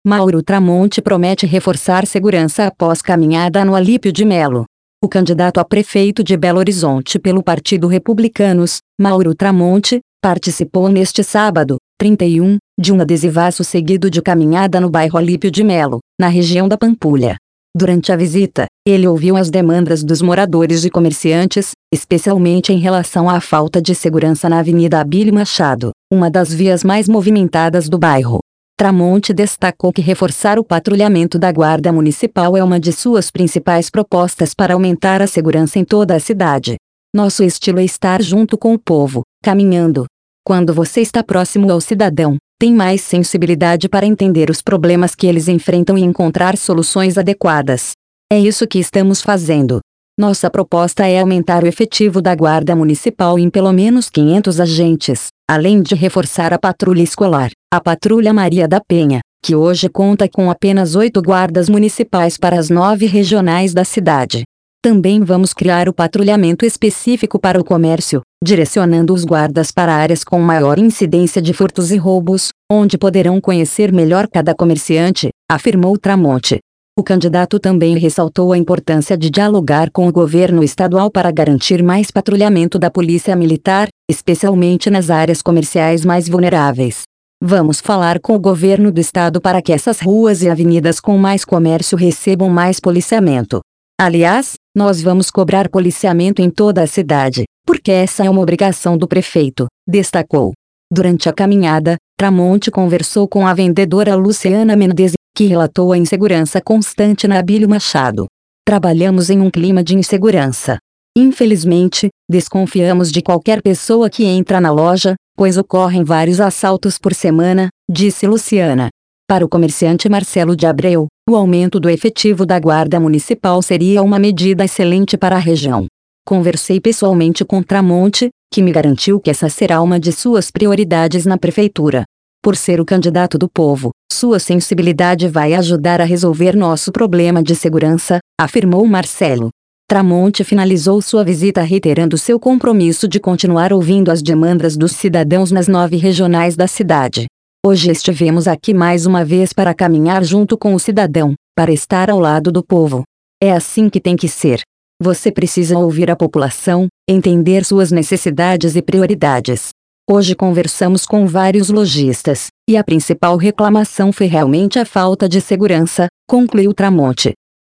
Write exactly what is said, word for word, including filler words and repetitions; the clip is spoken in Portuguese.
Mauro Tramonte promete reforçar segurança após caminhada no Alípio de Melo. O candidato a prefeito de Belo Horizonte pelo Partido Republicanos, Mauro Tramonte, participou neste sábado, trinta e um, de um adesivaço seguido de caminhada no bairro Alípio de Melo, na região da Pampulha. Durante a visita, ele ouviu as demandas dos moradores e comerciantes, especialmente em relação à falta de segurança na Avenida Abílio Machado, uma das vias mais movimentadas do bairro. Tramonte destacou que reforçar o patrulhamento da Guarda Municipal é uma de suas principais propostas para aumentar a segurança em toda a cidade. Nosso estilo é estar junto com o povo, caminhando. Quando você está próximo ao cidadão, tem mais sensibilidade para entender os problemas que eles enfrentam e encontrar soluções adequadas. É isso que estamos fazendo. Nossa proposta é aumentar o efetivo da Guarda Municipal em pelo menos quinhentos agentes, além de reforçar a patrulha escolar, a Patrulha Maria da Penha, que hoje conta com apenas oito guardas municipais para as nove regionais da cidade. Também vamos criar o patrulhamento específico para o comércio, direcionando os guardas para áreas com maior incidência de furtos e roubos, onde poderão conhecer melhor cada comerciante, afirmou Tramonte. O candidato também ressaltou a importância de dialogar com o governo estadual para garantir mais patrulhamento da polícia militar, especialmente nas áreas comerciais mais vulneráveis. Vamos falar com o governo do estado para que essas ruas e avenidas com mais comércio recebam mais policiamento. Aliás, nós vamos cobrar policiamento em toda a cidade, porque essa é uma obrigação do prefeito, destacou. Durante a caminhada, Tramonte conversou com a vendedora Luciana Mendes, que relatou a insegurança constante na Abílio Machado. Trabalhamos em um clima de insegurança. Infelizmente, desconfiamos de qualquer pessoa que entra na loja, pois ocorrem vários assaltos por semana, disse Luciana. Para o comerciante Marcelo de Abreu, o aumento do efetivo da Guarda Municipal seria uma medida excelente para a região. Conversei pessoalmente com Tramonte, que me garantiu que essa será uma de suas prioridades na prefeitura. Por ser o candidato do povo, sua sensibilidade vai ajudar a resolver nosso problema de segurança, afirmou Marcelo. Tramonte finalizou sua visita reiterando seu compromisso de continuar ouvindo as demandas dos cidadãos nas nove regionais da cidade. Hoje estivemos aqui mais uma vez para caminhar junto com o cidadão, para estar ao lado do povo. É assim que tem que ser. Você precisa ouvir a população, entender suas necessidades e prioridades. Hoje conversamos com vários lojistas, e a principal reclamação foi realmente a falta de segurança, concluiu Tramonte.